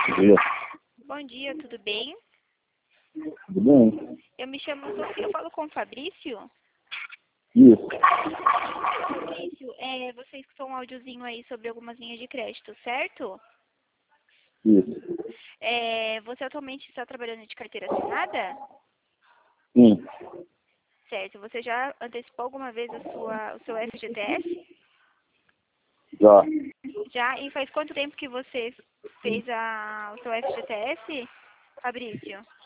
Dia. Bom dia, tudo bem? Tudo bem? Eu me chamo Sofia, eu falo com o Fabrício. Isso. Fabrício, você escutou um áudiozinho aí sobre algumas linhas de crédito, certo? Isso. Você atualmente está trabalhando de carteira assinada? Sim. Certo. Você já antecipou alguma vez o seu FGTS? Já. Já? E faz quanto tempo que você fez o seu FGTS, Fabrício?